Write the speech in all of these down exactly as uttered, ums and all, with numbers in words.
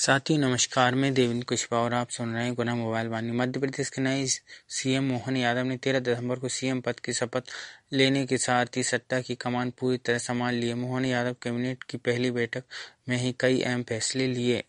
साथियों नमस्कार, मैं देवेंद्र कुशवाहा और आप सुन रहे हैं गुना मोबाइल वाणी। मध्य प्रदेश के नए सीएम मोहन यादव ने तेरह दिसंबर को सीएम पद की शपथ लेने के साथ ही सत्ता की कमान पूरी तरह संभाल ली है। मोहन यादव कैबिनेट की पहली बैठक में ही कई अहम फैसले लिए।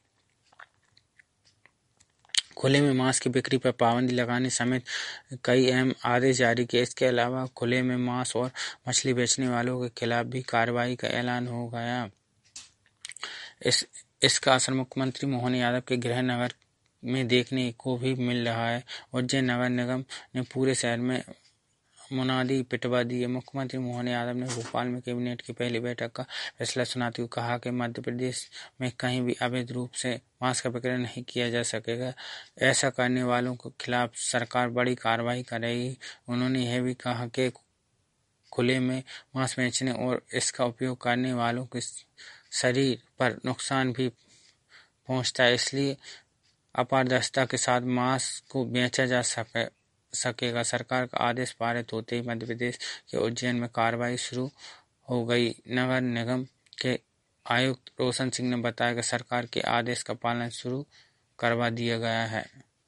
खुले में मांस की बिक्री पर पाबंदी लगाने समेत कई अहम आदेश जारी किए। इसके अलावा खुले में मांस और मछली बेचने वालों के खिलाफ भी कार्रवाई का ऐलान हो गया। इस इसका असर मुख्यमंत्री मोहन यादव के गृह नगर में देखने को भी मिल रहा है। उज्जैन नगर निगम ने पूरे शहर में मुनादी पिटवा दी है। मुख्यमंत्री मोहन यादव ने भोपाल में कैबिनेट की पहली बैठक का फैसला सुनाते हुए कहा कि मध्य प्रदेश में कहीं भी अवैध रूप से मांस का विक्रय नहीं किया जा सकेगा। ऐसा करने वालों के खिलाफ सरकार बड़ी कार्रवाई करेगी। उन्होंने यह भी कहा कि खुले में मांस बेचने और इसका उपयोग करने वालों के शरीर पर नुकसान भी पहुंचता है, इसलिए अपारदर्शिता के साथ मांस को बेचा जा सके सकेगा। सरकार का आदेश पारित होते ही मध्य प्रदेश के उज्जैन में कार्रवाई शुरू हो गई। नगर निगम के आयुक्त रोशन सिंह ने बताया कि सरकार के आदेश का पालन शुरू करवा दिया गया है।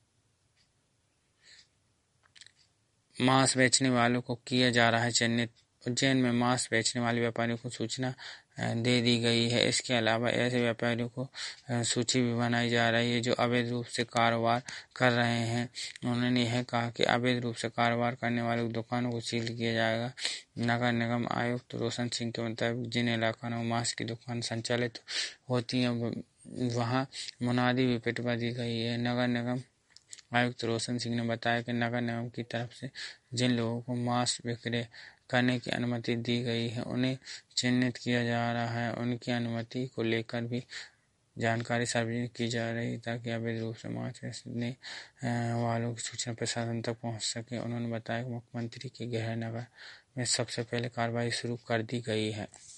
मांस बेचने वालों को किया जा रहा है चिन्हित। उज्जैन में मांस बेचने वाले व्यापारियों को सूचना दे दी गई है। इसके अलावा ऐसे व्यापारियों को सूची भी बनाई जा रही है जो अवैध रूप से कारोबार कर रहे हैं। उन्होंने यह कहा कि अवैध रूप से कारोबार करने वाले दुकानों को सील किया जाएगा। नगर निगम आयुक्त रोशन सिंह के मुताबिक जिन इलाकों में मांस की दुकान संचालित होती हैं वहाँ मुनादी भी पिटवा दी गई है। नगर निगम आयुक्त रोशन सिंह ने बताया कि नगर निगम की तरफ से जिन लोगों को मांस विक्रय करने की अनुमति दी गई है उन्हें चिन्हित किया जा रहा है। उनकी अनुमति को लेकर भी जानकारी सार्वजनिक की जा रही है ताकि अवैध रूप से मांस बेचने वालों की सूचना प्रशासन तक पहुंच सके। उन्होंने बताया कि मुख्यमंत्री के गृह नगर में सबसे पहले कार्रवाई शुरू कर दी गई है।